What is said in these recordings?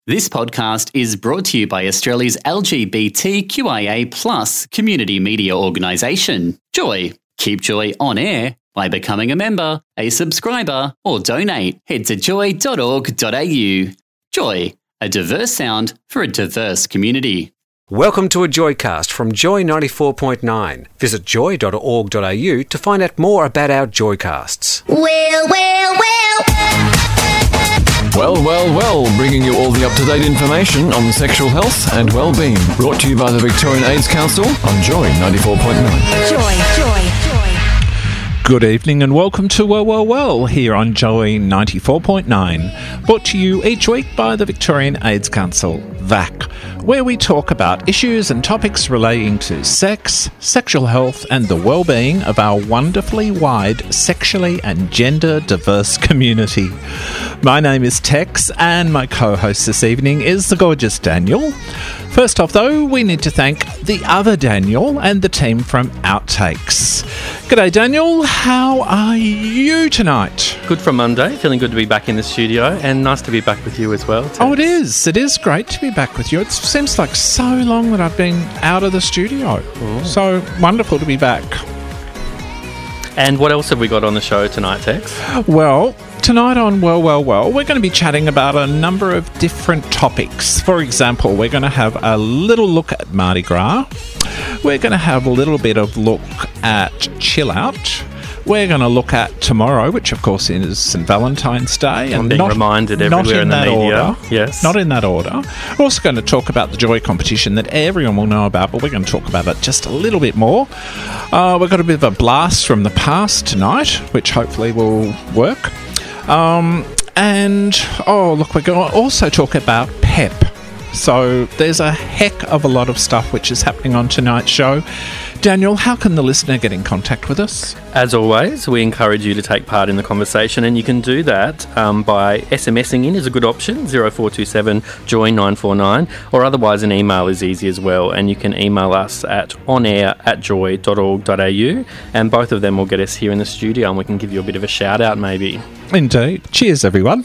This podcast is brought to you by Australia's LGBTQIA+ community media organisation, Joy. Keep Joy on air by becoming a member, a subscriber, or donate. Head to joy.org.au. Joy, a diverse sound for a diverse community. Welcome to a Joycast from Joy 94.9. Visit joy.org.au to find out more about our Joycasts. Well, bringing you all the up-to-date information on sexual health and well-being. Brought to you by the Victorian AIDS Council on Joy 94.9. Joy. Good evening and welcome to Well here on Joy 94.9. Brought to you each week by the Victorian AIDS Council, VAC, where we talk about issues and topics relating to sex, sexual health and the well-being of our wonderfully wide, sexually and gender diverse community. My name is Tex and my co-host this evening is the gorgeous Daniel. First off though, we need to thank the other Daniel and the team from Outtakes. G'day Daniel, how are you tonight? Good for Monday, feeling good to be back in the studio and nice to be back with you as well, Tex. Oh, it is great to be back with you. It seems like so long that I've been out of the studio. Ooh. So wonderful to be back. And what else have we got on the show tonight, Tex? Well, tonight on Well, we're going to be chatting about a number of different topics. For example, we're going to have a little look at Mardi Gras. We're going to have a little bit of look at Chill Out. We're going to look at tomorrow, which of course is St. Valentine's Day. I'm being reminded everywhere in the media. Order. Yes. Not in that order. We're also going to talk about the Joy competition that everyone will know about, but we're going to talk about it just a little bit more. We've got a bit of a blast from the past tonight, which hopefully will work. We're going to also talk about PEP. So there's a heck of a lot of stuff which is happening on tonight's show. Daniel, how can the listener get in contact with us? As always, we encourage you to take part in the conversation, and you can do that by SMSing in is a good option, 0427 Joy 949, or otherwise an email is easy as well, and you can email us at onair@joy.org.au, and both of them will get us here in the studio, and we can give you a bit of a shout out maybe. Indeed. Cheers, everyone.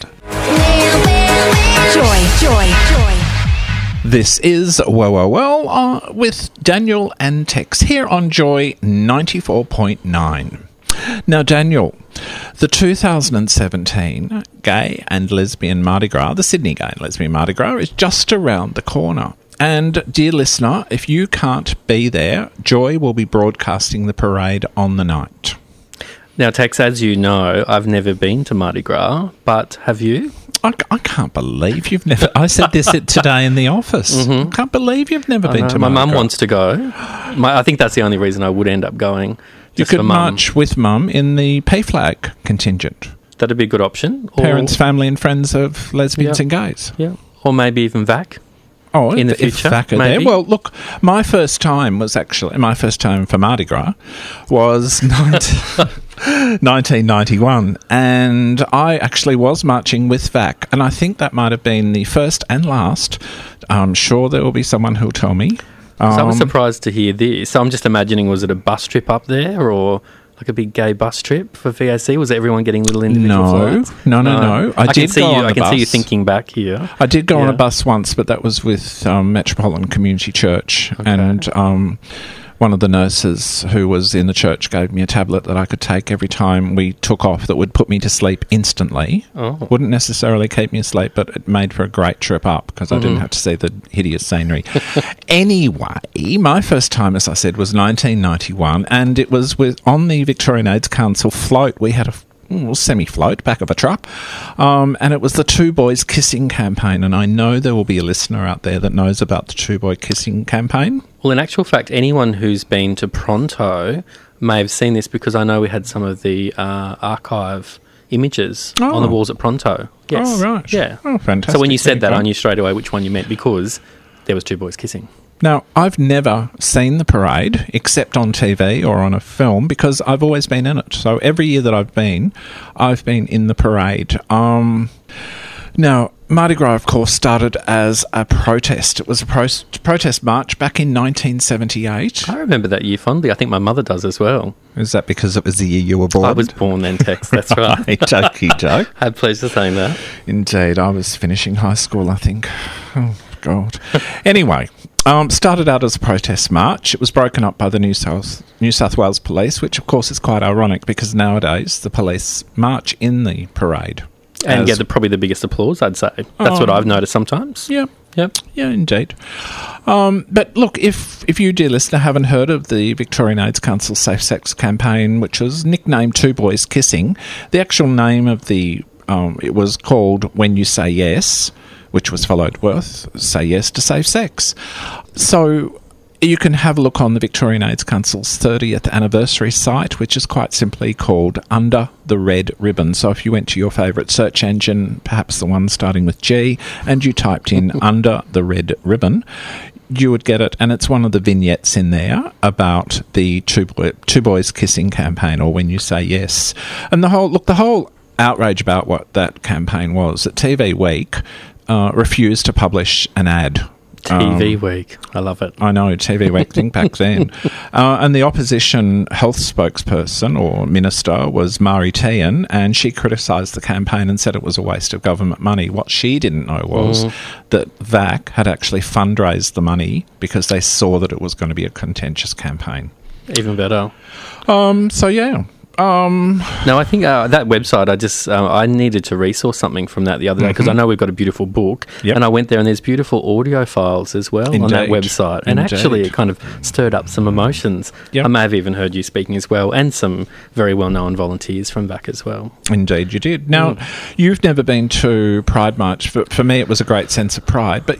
Joy. This is Well, with Daniel and Tex here on Joy 94.9. Now, Daniel, the 2017 Gay and Lesbian Mardi Gras, the Sydney Gay and Lesbian Mardi Gras, is just around the corner. And, dear listener, if you can't be there, Joy will be broadcasting the parade on the night. Now, Tex, as you know, I've never been to Mardi Gras, but have you? I can't believe you've never... I said this today in the office. Mm-hmm. I can't believe you've never been to Mardi Gras. My mum wants to go. I think that's the only reason I would end up going. You could march with Mum in the PFLAG contingent. That'd be a good option. Parents, family and friends of lesbians and gays. Yeah. Or maybe even VAC. Oh, in the future, if VAC are there. Well, look, my first time for Mardi Gras was 1991, and I actually was marching with VAC, and I think that might have been the first and last. I'm sure there will be someone who'll tell me. So I was surprised to hear this. So I'm just imagining, was it a bus trip up there, or like a big gay bus trip for VAC? Was everyone getting little individual flights? No. I can see you thinking back here. I did go on a bus once, but that was with Metropolitan Community Church, and one of the nurses who was in the church gave me a tablet that I could take every time we took off that would put me to sleep instantly. Oh. Wouldn't necessarily keep me asleep, but it made for a great trip up because I didn't have to see the hideous scenery. Anyway, my first time, as I said, was 1991, and it was on the Victorian AIDS Council float. We had a semi-float back of a truck, and it was the Two Boys Kissing campaign, and I know there will be a listener out there that knows about the Two Boy Kissing campaign. Well, in actual fact, anyone who's been to Pronto may have seen this, because I know we had some of the archive images on the walls at Pronto. Yes. Oh, right. Yeah. Oh, fantastic. So when you said that, I knew straight away which one you meant, because there was Two Boys Kissing. Now, I've never seen the parade except on TV or on a film, because I've always been in it. So every year that I've been in the parade. Now, Mardi Gras, of course, started as a protest. It was a protest march back in 1978. I remember that year fondly. I think my mother does as well. Is that because it was the year you were born? I was born then, Tex. That's right. Okie doke. I had pleasure saying that. Indeed. I was finishing high school, I think. Oh, God. Anyway, started out as a protest march. It was broken up by the New South Wales Police, which, of course, is quite ironic because nowadays the police march in the parade. And get probably the biggest applause, I'd say. That's what I've noticed sometimes. Yeah. Yep. Yeah, indeed. But look, if you, dear listener, haven't heard of the Victorian AIDS Council Safe Sex campaign, which was nicknamed Two Boys Kissing, the actual name of the it was called When You Say Yes, which was followed with Say Yes to Safe Sex. So you can have a look on the Victorian AIDS Council's 30th anniversary site, which is quite simply called Under the Red Ribbon. So if you went to your favourite search engine, perhaps the one starting with G, and you typed in Under the Red Ribbon, you would get it, and it's one of the vignettes in there about the Two Boys Kissing campaign, or When You Say Yes. And the whole outrage about what that campaign was, that TV Week refused to publish an ad. TV Week. I love it. I know, TV Week, think back then. And the opposition health spokesperson or minister was Mari Tehan, and she criticised the campaign and said it was a waste of government money. What she didn't know was that VAC had actually fundraised the money because they saw that it was going to be a contentious campaign. Even better. So, yeah. No, I think that website, I needed to resource something from that the other day because I know we've got a beautiful book, and I went there and there's beautiful audio files as well on that website, and actually it kind of stirred up some emotions. I may have even heard you speaking as well, and some very well-known volunteers from VAC as well. Indeed, you did. Now, you've never been to Pride March. For me, it was a great sense of pride, but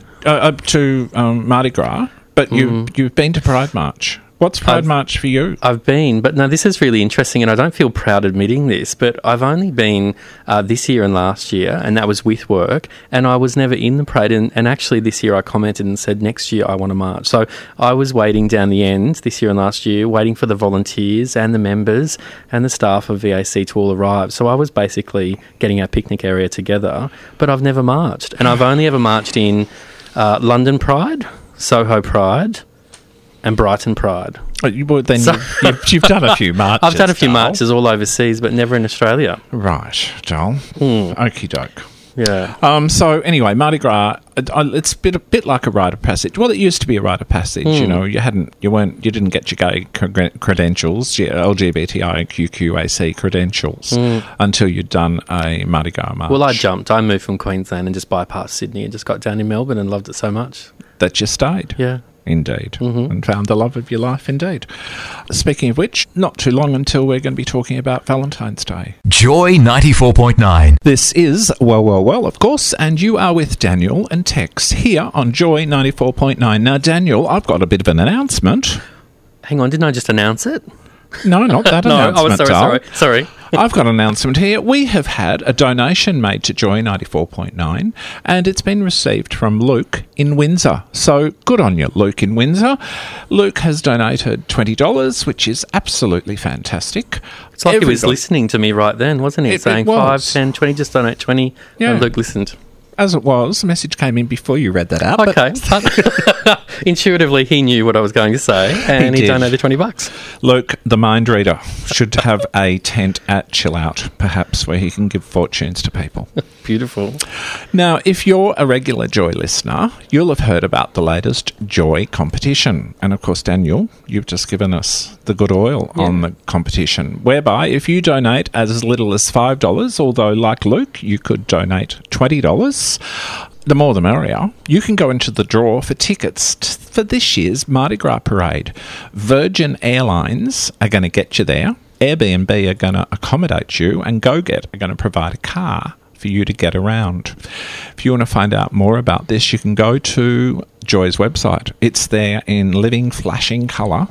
to Mardi Gras, but you've been to Pride March. What's Pride March for you? I've been, but no, this is really interesting, and I don't feel proud admitting this, but I've only been this year and last year, and that was with work, and I was never in the parade, and actually this year I commented and said next year I want to march. So I was waiting down the end this year and last year, waiting for the volunteers and the members and the staff of VAC to all arrive. So I was basically getting our picnic area together, but I've never marched, and I've only ever marched in London Pride, Soho Pride, and Brighton Pride. Well, then you've done a few marches. I've done a few marches all overseas, but never in Australia. Right, Joel. Okie doke. Yeah. So anyway, Mardi Gras, it's a bit like a rite of passage. Well, it used to be a rite of passage. You know, you didn't get your gay credentials, your LGBTIQAC credentials until you'd done a Mardi Gras march. Well, I jumped. I moved from Queensland and just bypassed Sydney and just got down in Melbourne and loved it so much that you stayed. Yeah. Indeed, and found the love of your life, indeed. Speaking of which, not too long until we're going to be talking about Valentine's Day. Joy 94.9. This is Well, of course, and you are with Daniel and Tex here on Joy 94.9. Now, Daniel, I've got a bit of an announcement. Hang on, didn't I just announce it? No, not that announcement. Sorry. I've got an announcement here. We have had a donation made to Joy 94.9, and it's been received from Luke in Windsor. So good on you, Luke in Windsor. Luke has donated $20, which is absolutely fantastic. It's like he was listening to me right then, wasn't he? Saying 5, 10, 20, just donate 20. Yeah. And Luke listened. As it was, the message came in before you read that out. Okay. Intuitively, he knew what I was going to say, and he donated $20. Luke, the mind reader, should have a tent at Chill Out, perhaps, where he can give fortunes to people. Beautiful. Now, if you're a regular Joy listener, you'll have heard about the latest Joy competition. And, of course, Daniel, you've just given us the good oil on the competition, whereby if you donate as little as $5, although, like Luke, you could donate $20, the more the merrier, you can go into the draw for tickets for this year's Mardi Gras Parade. Virgin Airlines are going to get you there. Airbnb are going to accommodate you, and GoGet are going to provide a car for you to get around. If you want to find out more about this, you can go to Joy's website. It's there in living, flashing colour,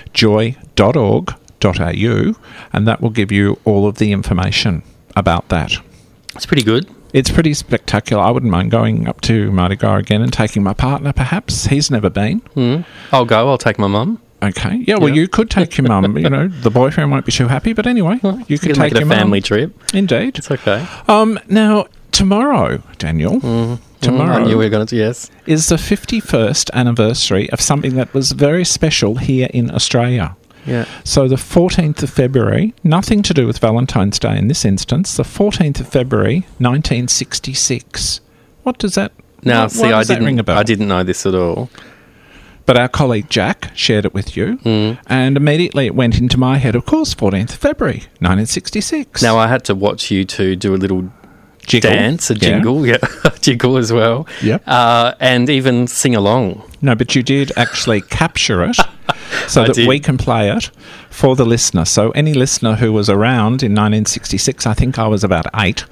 joy.org.au, and that will give you all of the information about that. It's pretty good. It's pretty spectacular. I wouldn't mind going up to Mardi Gras again and taking my partner, perhaps. He's never been. I'll go. I'll take my mum. Okay. Yeah, well, you could take your mum. You know, the boyfriend won't be too happy, but anyway, you could take your mum. Make it a family trip. Indeed. It's okay. Now, tomorrow, Daniel, tomorrow I knew we were going to, yes. is the 51st anniversary of something that was very special here in Australia. Yeah. So the 14th of February, nothing to do with Valentine's Day in this instance, the 14th of February, 1966. What does that... Now, why see, does that ring a bell? I didn't know this at all. But our colleague Jack shared it with you, and immediately it went into my head, of course, 14th of February, 1966. Now, I had to watch you two do a little Jiggle. dance, a jingle, yeah, jiggle as well. Yep. And even sing along. No, but you did actually capture it so I that did. we can play it for the listener. So any listener who was around in 1966, I think I was about 8,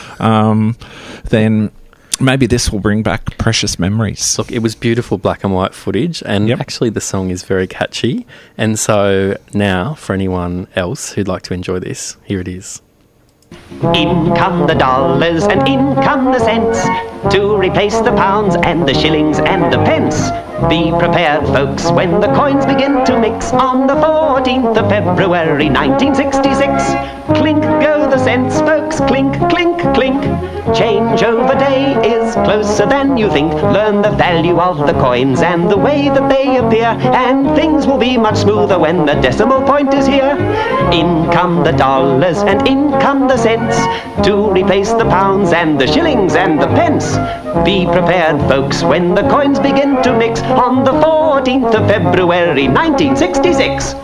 then maybe this will bring back precious memories. Look, it was beautiful black and white footage, and Yep. actually the song is very catchy. And so now, for anyone else who'd like to enjoy this, here it is. In come the dollars and in come the cents to replace the pounds and the shillings and the pence. Be prepared, folks, when the coins begin to mix on the 14th of February 1966. Clink go the cents, folks, clink, clink, clink. Changeover day is closer than you think. Learn the value of the coins and the way that they appear, and things will be much smoother when the decimal point is here. In come the dollars and in come the cents to replace the pounds and the shillings and the pence. Be prepared, folks, when the coins begin to mix on the 14th of February 1966.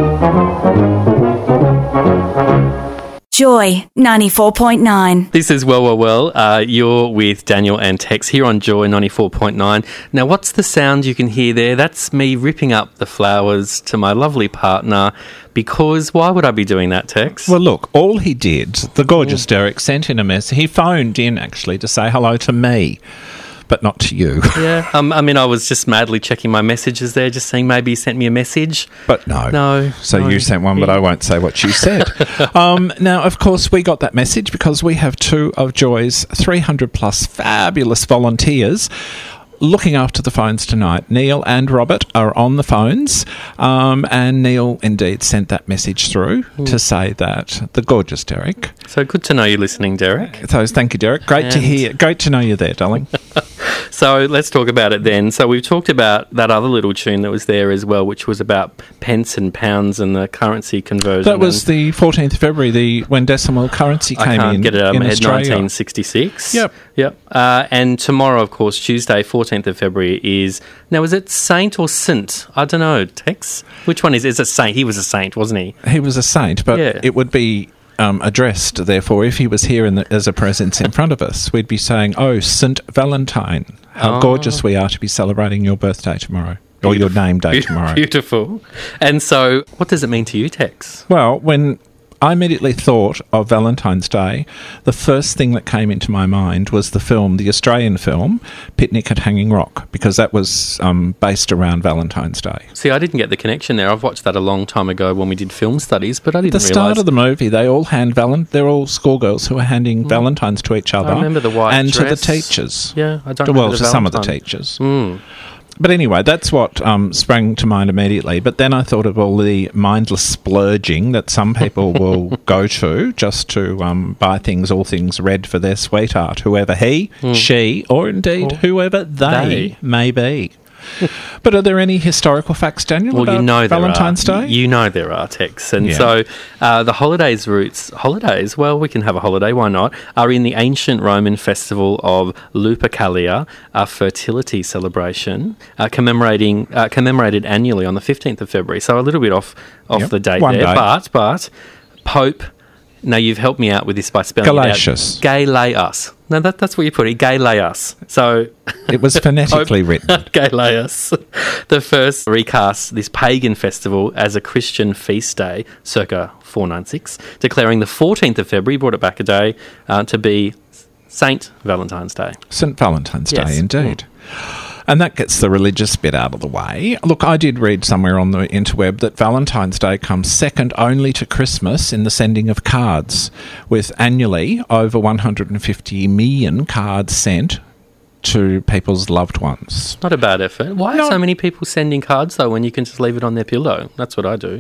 Joy 94.9. This is Well. You're with Daniel and Tex here on Joy 94.9. Now, what's the sound you can hear there? That's me ripping up the flowers to my lovely partner, because why would I be doing that, Tex? Well, look, all he did, the gorgeous Derek, sent in a message. He phoned in, actually, to say hello to me, but not to you. Yeah, I mean, I was just madly checking my messages there, just saying maybe he sent me a message. But no. No. So no. you sent one, but I won't say what you said. Now, of course, we got that message because we have 2 of Joy's 300-plus fabulous volunteers looking after the phones tonight. Neil and Robert are on the phones, and Neil indeed sent that message through to say that the gorgeous Derek. So good to know you're listening, Derek. So thank you, Derek. Great to And- hear. Great to know you're there, darling. So let's talk about it then. So we've talked about that other little tune that was there as well, which was about pence and pounds and the currency conversion. That was the 14th of February, when decimal currency I came can't in get it out of my head, Australia. 1966. Yep. And tomorrow, of course, Tuesday, 14th of February is... Now, is it Saint or Saint? I don't know, Tex. Which one is it? It's a saint. He was a saint, wasn't he? He was a saint, but Yeah. it would be addressed, therefore, if he was here as a presence in front of us, we'd be saying, "Oh, St. Valentine, how gorgeous we are to be celebrating your birthday tomorrow, or your name day tomorrow." Beautiful. And so, what does it mean to you, Tex? Well, when I immediately thought of Valentine's Day, the first thing that came into my mind was the Australian film, Picnic at Hanging Rock, because that was based around Valentine's Day. See, I didn't get the connection there. I've watched that a long time ago when we did film studies, but I didn't The realise... start of the movie, they all they're all schoolgirls who are handing Valentines to each other. I remember the white and dress. to the teachers. Yeah, I don't Well, remember to the some of the Valentine. teachers. Mm. But anyway, that's what sprang to mind immediately. But then I thought of all the mindless splurging that some people will go to just to buy all things red for their sweetheart, whoever he, she, or indeed whoever they may be. But are there any historical facts, Daniel, Well, about you know Valentine's there are. Day? You know there are, Tex. And Yeah. so the holidays, well, we can have a holiday, why not, are in the ancient Roman festival of Lupercalia, a fertility celebration, commemorated annually on the 15th of February. So a little bit off Yep. the date One there. day. But Pope... Now, you've helped me out with this by spelling Galatius. it out. Galeus. No, that's what you put it. Galeus. So... It was phonetically written. Galeus. The first recast this pagan festival as a Christian feast day, circa 496, declaring the 14th of February, brought it back a day, to be Saint Valentine's Day. St. Valentine's Yes. Day, indeed. And that gets the religious bit out of the way. Look, I did read somewhere on the interweb that Valentine's Day comes second only to Christmas in the sending of cards, with annually over 150 million cards sent to people's loved ones. Not a bad effort. Why are so many people sending cards, though, when you can just leave it on their pillow? That's what I do.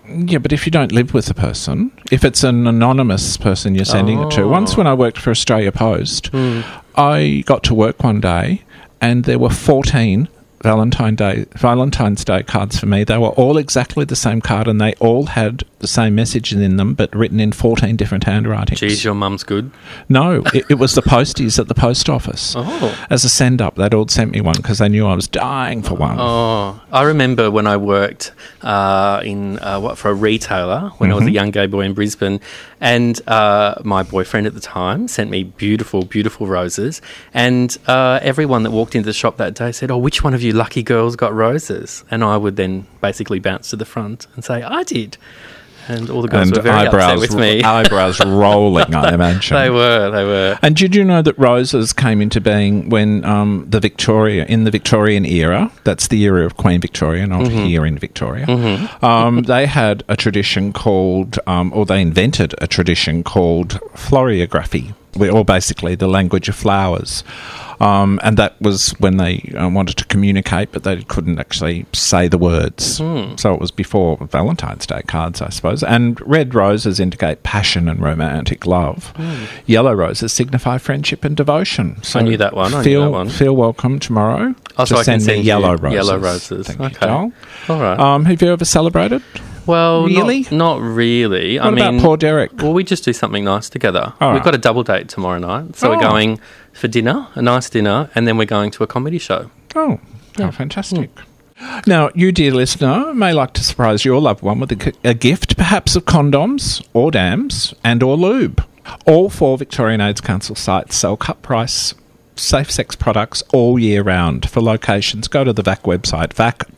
Yeah, but if you don't live with the person, if it's an anonymous person you're sending it to. Once when I worked for Australia Post, I got to work one day and there were 14 Valentine's Day cards for me. They were all exactly the same card and they all had the same message in them but written in 14 different handwritings. Geez, your mum's good. No, it was the posties at the post office. Oh. As a send-up, they'd all sent me one because they knew I was dying for one. Oh, I remember when I worked for a retailer when I was a young gay boy in Brisbane, and my boyfriend at the time sent me beautiful, beautiful roses, and everyone that walked into the shop that day said, "Oh, which one of you lucky girls got roses?" And I would then basically bounce to the front and say, "I did." And all the girls were very upset with me. Eyebrows rolling, I imagine. They were. And did you know that roses came into being when in the Victorian era, that's the era of Queen Victoria, not here in Victoria, they had a tradition called, or they invented a tradition called floriography, or basically the language of flowers. And that was when they wanted to communicate, but they couldn't actually say the words. So it was before Valentine's Day cards, I suppose. And red roses indicate passion and romantic love. Yellow roses signify friendship and devotion. So I knew that one. Feel welcome tomorrow to send me yellow roses. Yellow roses. Thank you, okay. Joel. All right. Have you ever celebrated? Well, really? Not really. What about poor Derek? Well, we just do something nice together. All right. We've got a double date tomorrow night. So we're going for dinner, a nice dinner, and then we're going to a comedy show. Oh, how fantastic. Now, you, dear listener, may like to surprise your loved one with a gift, perhaps of condoms or dams and or lube. All 4 Victorian AIDS Council sites sell cut price safe sex products all year round. For locations, go to the VAC website,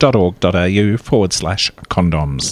vac.org.au/condoms.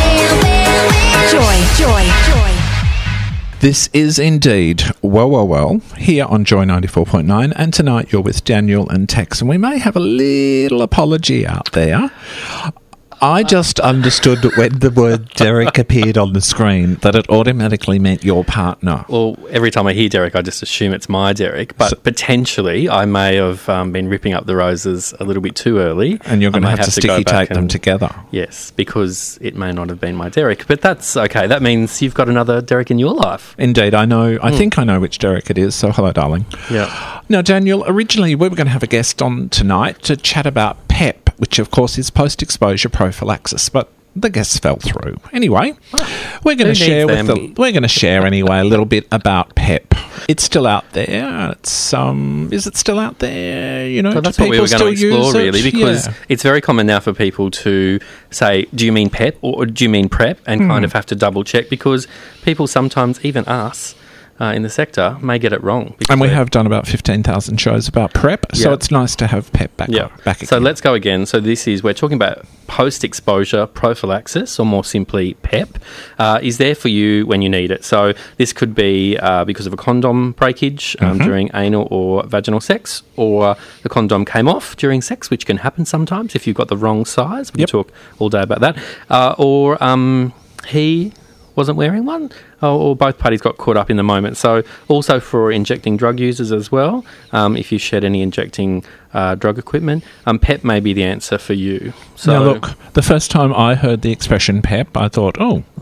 Joy. This is indeed well, here on Joy 94.9, and tonight you're with Daniel and Tex, and we may have a little apology out there. I just understood that when the word Derek appeared on the screen that it automatically meant your partner. Well, every time I hear Derek, I just assume it's my Derek, but potentially I may have been ripping up the roses a little bit too early. And you're going to have to sticky tape them together. Yes, because it may not have been my Derek, but that's okay. That means you've got another Derek in your life. Indeed, I know. I think I know which Derek it is, so hello, darling. Yeah. Now, Daniel, originally we were going to have a guest on tonight to chat about PEP, which of course is post-exposure prophylaxis, but the guests fell through. Anyway, we're going to share anyway a little bit about PEP. It's still out there. It's is it still out there? You know, so that's what we were going to explore, really, because it's very common now for people to say, "Do you mean PEP or do you mean PrEP?" and kind of have to double check, because people sometimes, even us, in the sector, may get it wrong. And we have done about 15,000 shows about PrEP, so it's nice to have PEP back again. So let's go again. So we're talking about post-exposure prophylaxis, or more simply PEP, is there for you when you need it. So this could be because of a condom breakage during anal or vaginal sex, or the condom came off during sex, which can happen sometimes if you've got the wrong size. We can talk all day about that. Or he wasn't wearing one, or both parties got caught up in the moment. So also for injecting drug users as well, if you shed any injecting drug equipment, PEP may be the answer for you. So now look, the first time I heard the expression PEP, I thought,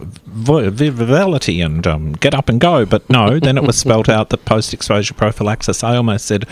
virility and get up and go, but no, then it was spelled out that post-exposure prophylaxis. I almost said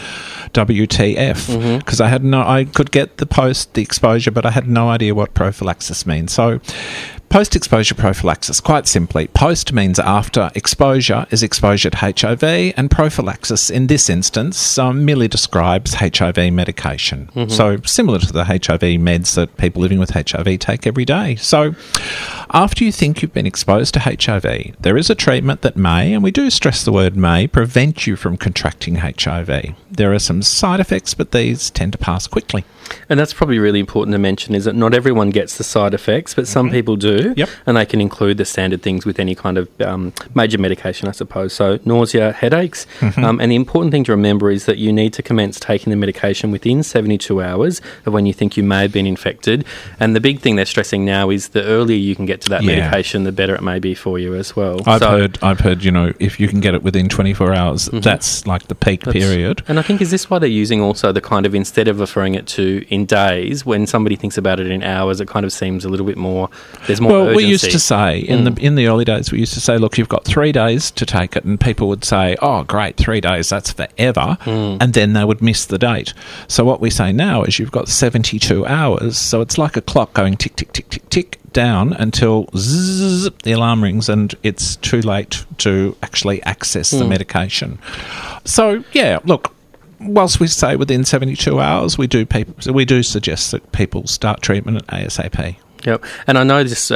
WTF, because I could get the exposure, but I had no idea what prophylaxis means. So post-exposure prophylaxis, quite simply, post means after, exposure is exposure to HIV, and prophylaxis in this instance merely describes HIV medication. So similar to the HIV meds that people living with HIV take every day. So after you think you've been exposed to HIV, there is a treatment that may, and we do stress the word may, prevent you from contracting HIV. There are some side effects, but these tend to pass quickly. And that's probably really important to mention, is that not everyone gets the side effects, but some people do. Yep. And they can include the standard things with any kind of major medication, I suppose. So nausea, headaches. And the important thing to remember is that you need to commence taking the medication within 72 hours of when you think you may have been infected. And the big thing they're stressing now is the earlier you can get to that medication, the better it may be for you as well. I've heard, you know, if you can get it within 24 hours, that's like the peak period. And I think, is this why they're using also the kind of, instead of referring it to in days, when somebody thinks about it in hours, it kind of seems a little bit more, there's more urgency. We used to say, in the early days, we used to say, look, you've got 3 days to take it, and people would say, oh, great, 3 days, that's forever, and then they would miss the date. So what we say now is you've got 72 hours, so it's like a clock going tick, tick, tick, tick, tick, down until zzz, the alarm rings and it's too late to actually access the medication. So, yeah, look, whilst we say within 72 hours, we do suggest that people start treatment at ASAP. Yep. And I know this,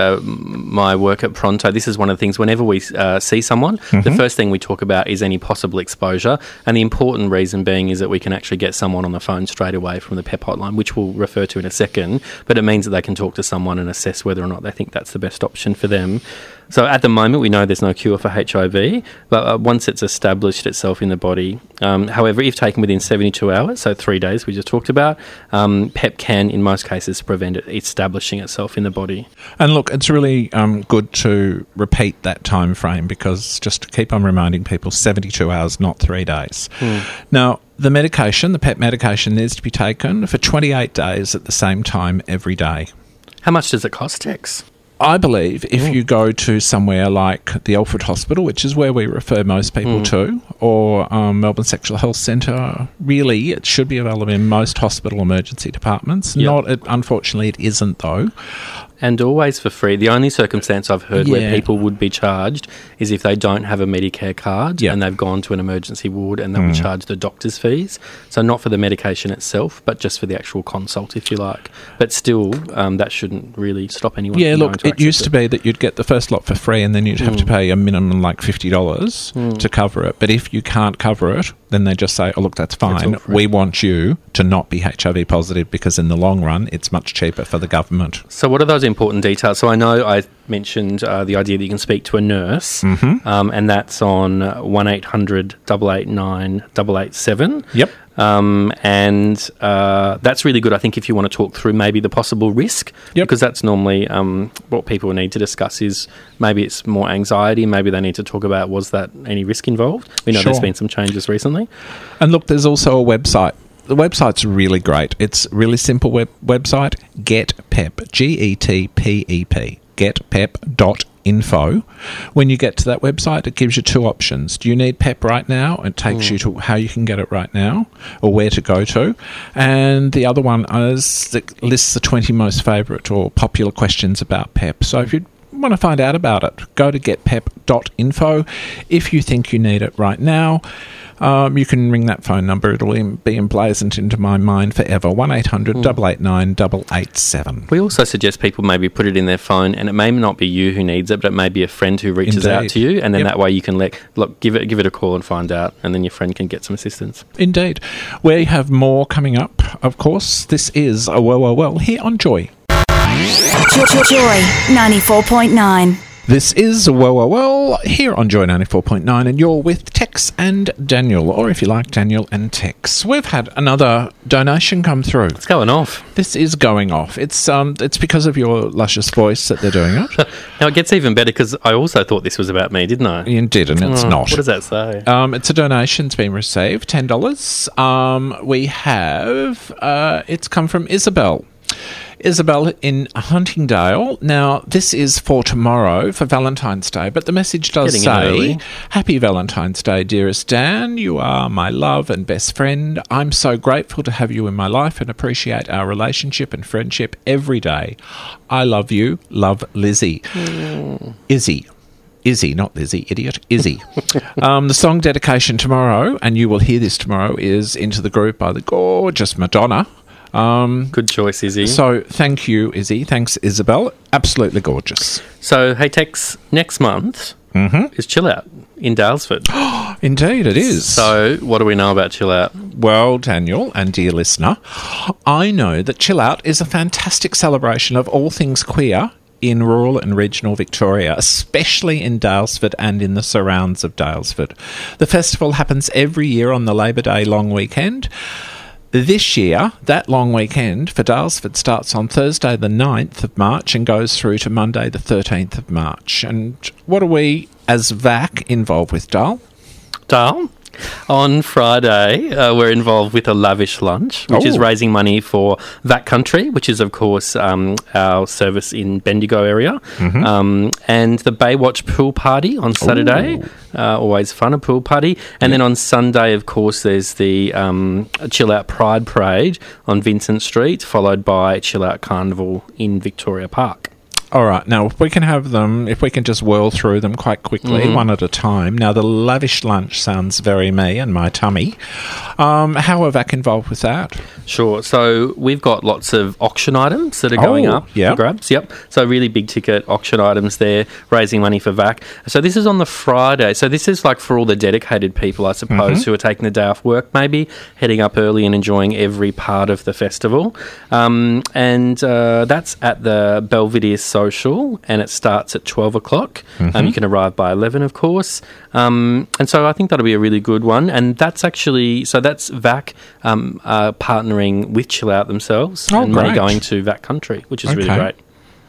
my work at Pronto, this is one of the things, whenever we see someone, the first thing we talk about is any possible exposure. And the important reason being is that we can actually get someone on the phone straight away from the PEP hotline, which we'll refer to in a second. But it means that they can talk to someone and assess whether or not they think that's the best option for them. So at the moment, we know there's no cure for HIV, but once it's established itself in the body, however, if taken within 72 hours, so 3 days we just talked about, PEP can, in most cases, prevent it establishing itself in the body. And look, it's really good to repeat that time frame, because just to keep on reminding people, 72 hours, not 3 days. Now, the medication, the PEP medication, needs to be taken for 28 days at the same time every day. How much does it cost, Tex? I believe if you go to somewhere like the Alfred Hospital, which is where we refer most people to, or Melbourne Sexual Health Centre, really it should be available in most hospital emergency departments. Unfortunately, it isn't though. And always for free. The only circumstance I've heard where people would be charged is if they don't have a Medicare card and they've gone to an emergency ward and they will charge the doctor's fees. So not for the medication itself, but just for the actual consult, if you like. But still, that shouldn't really stop anyone from going to it used to be that you'd get the first lot for free and then you'd have to pay a minimum like $50 to cover it. But if you can't cover it, then they just say, oh, look, that's fine. We want you to not be HIV positive, because in the long run, it's much cheaper for the government. So what are those important details? So I know I mentioned the idea that you can speak to a nurse, and that's on 1800 889 887. Yep. And that's really good, I think, if you want to talk through maybe the possible risk, because that's normally what people need to discuss is maybe it's more anxiety, maybe they need to talk about, was that any risk involved? We know there's been some changes recently. And look, there's also a website. The website's really great. It's a really simple website, GetPEP, GetPEP, getpep.info. When you get to that website, it gives you two options. Do you need PEP right now? It takes you to how you can get it right now, or where to go to. And the other one lists the 20 most favourite or popular questions about PEP. So if you want to find out about it, go to getpep.info. If you think you need it right now, you can ring that phone number. It'll be emblazoned into my mind forever. 1800 889 887. We also suggest people maybe put it in their phone, and it may not be you who needs it, but it may be a friend who reaches out to you, and then that way you can give it a call and find out, and then your friend can get some assistance. Indeed. We have more coming up, of course. This is Well here on Joy. Joy 94.9. This is Well here on Joy 94.9, and you're with Tex and Daniel, or if you like, Daniel and Tex. We've had another donation come through. It's going off. This is going off. It's because of your luscious voice that they're doing it. Now, it gets even better because I also thought this was about me, didn't I? You did, and it's not. What does that say? It's a donation's been received, $10. We have, it's come from Isabel. Isabel in Huntingdale. Now, this is for tomorrow, for Valentine's Day, but the message does say, Happy Valentine's Day, dearest Dan. You are my love and best friend. I'm so grateful to have you in my life and appreciate our relationship and friendship every day. I love you. Love, Lizzie. Izzy, not Lizzie, idiot. Izzy. The song dedication tomorrow, and you will hear this tomorrow, is Into the Group by the gorgeous Madonna. Good choice, Izzy. So thank you, Izzy. Thanks, Isabel. Absolutely gorgeous. So, hey, Tex, next month is Chill Out in Daylesford. Indeed, it is. So what do we know about Chill Out? Well, Daniel and dear listener, I know that Chill Out is a fantastic celebration of all things queer in rural and regional Victoria, especially in Daylesford and in the surrounds of Daylesford. The festival happens every year on the Labor Day long weekend. this year, that long weekend for Daylesford starts on Thursday the 9th of March and goes through to Monday the 13th of March. And what are we, as VAC, involved with, Dale? Dale? On Friday, we're involved with a lavish lunch, which is raising money for VAC Country, which is, of course, our service in Bendigo area, and the Baywatch pool party on Saturday. Always fun, a pool party. And then on Sunday, of course, there's the Chill Out Pride Parade on Vincent Street, followed by Chill Out Carnival in Victoria Park. All right. Now, if we can have them, if we can just whirl through them quite quickly, one at a time. Now, the lavish lunch sounds very me and my tummy. How are VAC involved with that? Sure. So we've got lots of auction items that are going up for grabs. Yep. So really big ticket auction items there, raising money for VAC. So this is on the Friday. So this is like for all the dedicated people, I suppose, who are taking the day off work, maybe heading up early and enjoying every part of the festival. And that's at the Belvedere Social, and it starts at 12 o'clock. You can arrive by 11, of course. And so I think that'll be a really good one. And that's actually, so that's VAC partnering with Chill Out themselves and money going to VAC Country, which is really great.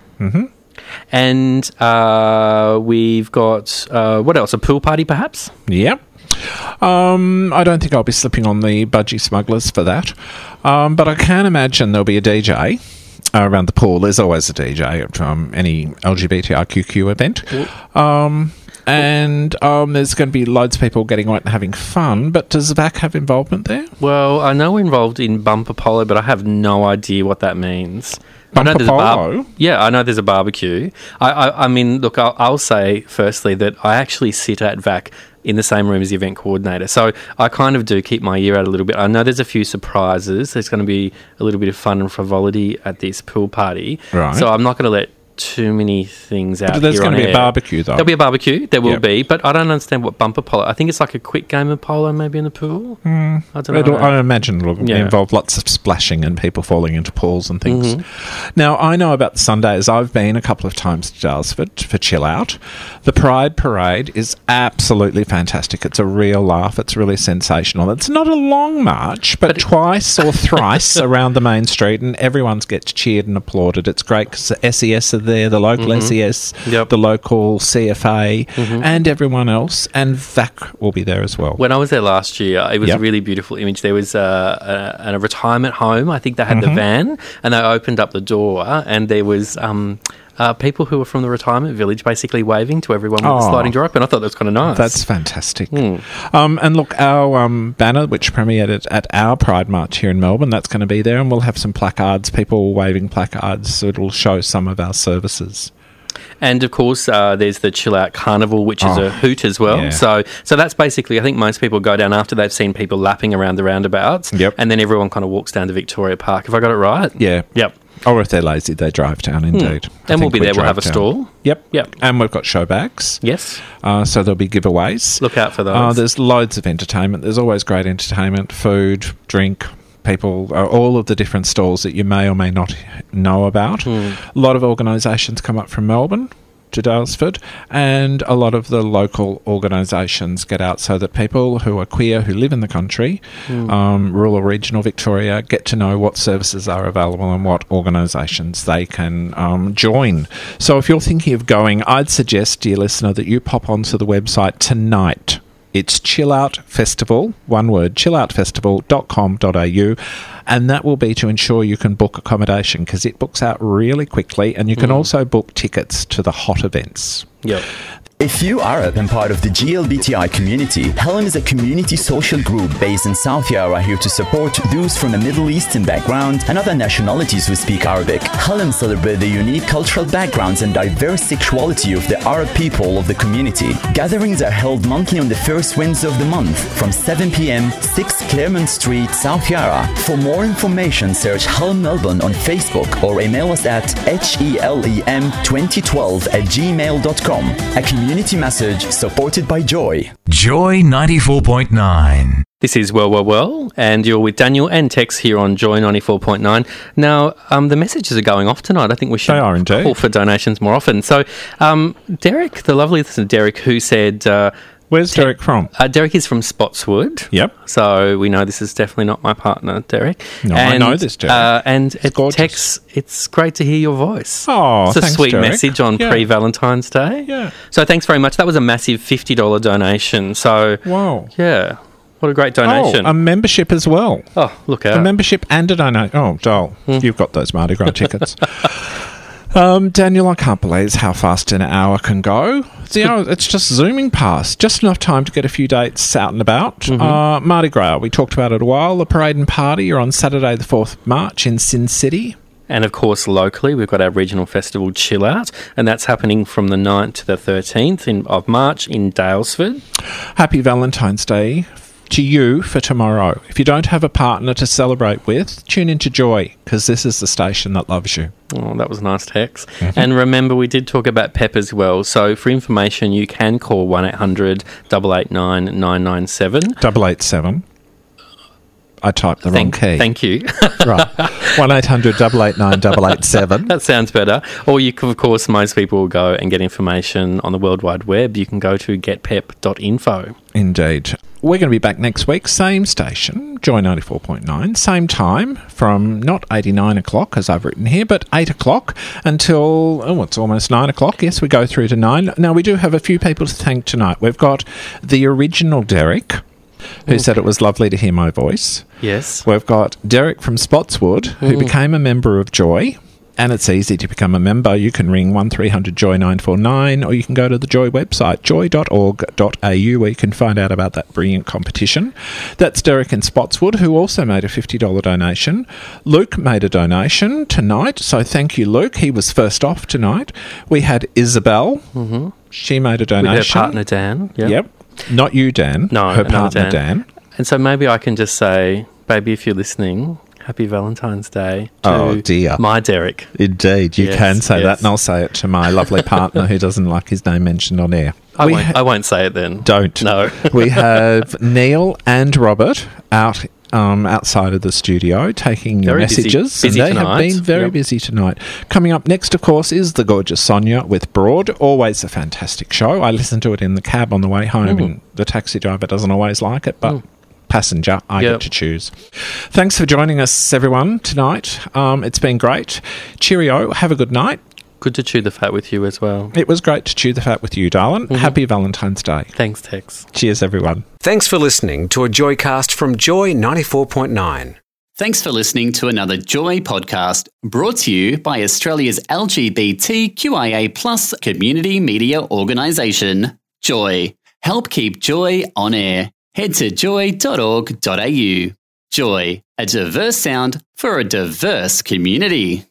And we've got, what else, a pool party perhaps? Yep. I don't think I'll be slipping on the Budgie Smugglers for that. But I can imagine there'll be a DJ around the pool. There's always a DJ at any LGBTIQQ event. And there's going to be loads of people getting out and having fun, but does VAC have involvement there? Well, I know we're involved in Bumper Polo, but I have no idea what that means. Bumper Polo? Yeah, I know there's a barbecue. I mean, look, I'll say firstly that I actually sit at VAC in the same room as the event coordinator. So I kind of do keep my ear out a little bit. I know there's a few surprises. There's going to be a little bit of fun and frivolity at this pool party. Right. So I'm not going to let too many things out. But there's going to be a barbecue, though. There'll be a barbecue. There will be. But I don't understand what Bumper Polo... I think it's like a quick game of polo maybe in the pool. I don't know. I imagine it'll involve lots of splashing and people falling into pools and things. Now, I know about the Sundays. I've been a couple of times to Daylesford for Chill Out. The Pride Parade is absolutely fantastic. It's a real laugh. It's really sensational. It's not a long march, but twice or thrice around the main street, and everyone gets cheered and applauded. It's great because the SES are there, the local SES, the local CFA, and everyone else, and VAC will be there as well. When I was there last year, it was a really beautiful image. There was a retirement home. I think they had the van, and they opened up the door, and there was people who were from the retirement village basically waving to everyone with the sliding door open. I thought that was kind of nice. That's fantastic. And look, our banner, which premiered at our Pride March here in Melbourne, that's going to be there, and we'll have some placards, people waving placards, so it'll show some of our services. And, of course, there's the Chill Out Carnival, which is a hoot as well. Yeah. So that's basically, I think most people go down after they've seen people lapping around the roundabouts, and then everyone kind of walks down to Victoria Park. Have I got it right? Yeah. Yep. Or if they're lazy, they drive down, indeed. And we'll be there. We'll have a stall. Yep. And we've got show bags. Yes. So there'll be giveaways. Look out for those. There's loads of entertainment. There's always great entertainment, food, drink, people, all of the different stalls that you may or may not know about. A lot of organisations come up from Melbourne to Daylesford, and a lot of the local organisations get out so that people who are queer, who live in the country, rural or regional Victoria, get to know what services are available and what organisations they can join. So if you're thinking of going, I'd suggest, dear listener, that you pop onto the website tonight. It's Chill Out Festival, one word, chilloutfestival.com.au, and that will be to ensure you can book accommodation because it books out really quickly, and you can also book tickets to the hot events. Yep. If you are and part of the GLBTI community, Helm is a community social group based in South Yarra here to support those from a Middle Eastern background and other nationalities who speak Arabic. Helm celebrates the unique cultural backgrounds and diverse sexuality of the Arab people of the community. Gatherings are held monthly on the first Wednesday of the month from 7 p.m, 6 Claremont Street, South Yarra. For more information, search Helm Melbourne on Facebook or email us at helem2012@gmail.com. A community message supported by Joy. Joy 94.9. This is Well, and you're with Daniel and Tex here on Joy 94.9. Now, the messages are going off tonight. I think we should call for donations more often. So, Derek, the lovely listener Derek, who said Where's Derek from? Derek is from Spotswood. Yep. So we know this is definitely not my partner, Derek. No, I know this, Derek. And gorgeous. Tex, it's great to hear your voice. Oh, it's a thanks, sweet Derek. message on pre-Valentine's Day. Yeah. So thanks very much. That was a massive $50 donation. So, wow. Yeah. What a great donation. Oh, a membership as well. Oh, look out. A membership and a donation. Oh, Joel, you've got those Mardi Gras tickets. Daniel, I can't believe how fast an hour can go. It's just zooming past. Just enough time to get a few dates out and about. Mardi Gras, we talked about it a while. The parade and party are on Saturday the 4th of March in Sin City. And, of course, locally, we've got our regional festival Chill Out, and that's happening from the 9th to the 13th of March in Daylesford. Happy Valentine's Day to you for tomorrow. If you don't have a partner to celebrate with, tune into Joy, because this is the station that loves you. Oh, that was nice, Tex. And remember, we did talk about PEP as well. So for information, you can call 1-800-889-997. 887. I typed the wrong key. Thank you. Right. 1-800-889-887. That sounds better. Or you can, of course, most people will go and get information on the World Wide Web. You can go to getpep.info. Indeed. We're going to be back next week, same station, Joy 94.9, same time from not 89 o'clock, as I've written here, but 8 o'clock until, it's almost 9 o'clock. Yes, we go through to 9. Now, we do have a few people to thank tonight. We've got the original Derek, who said it was lovely to hear my voice. Yes. We've got Derek from Spotswood, who became a member of Joy. And it's easy to become a member. You can ring 1300-JOY-949, or you can go to the Joy website, joy.org.au, where you can find out about that brilliant competition. That's Derek in Spotswood, who also made a $50 donation. Luke made a donation tonight, so thank you, Luke. He was first off tonight. We had Isabel. She made a donation. With her partner, Dan. Yep. Not you, Dan. No, her partner, Dan. And so maybe I can just say, baby, if you're listening, happy Valentine's Day to my Derek. Indeed, you can say that, and I'll say it to my lovely partner who doesn't like his name mentioned on air. I won't say it then. Don't. No. We have Neil and Robert outside of the studio taking your messages. Busy and they tonight. have been very busy tonight. Coming up next, of course, is the gorgeous Sonia with Broad. Always a fantastic show. I listened to it in the cab on the way home, and the taxi driver doesn't always like it, but passenger, I get to choose. Thanks for joining us, everyone, tonight. It's been great. Cheerio. Have a good night. Good to chew the fat with you as well. It was great to chew the fat with you, darling. Happy Valentine's Day. Thanks, Tex. Cheers, everyone. Thanks for listening to a Joycast from Joy 94.9. Thanks for listening to another Joy podcast brought to you by Australia's LGBTQIA+ community media organisation, Joy. Help keep Joy on air. Head to joy.org.au. Joy, a diverse sound for a diverse community.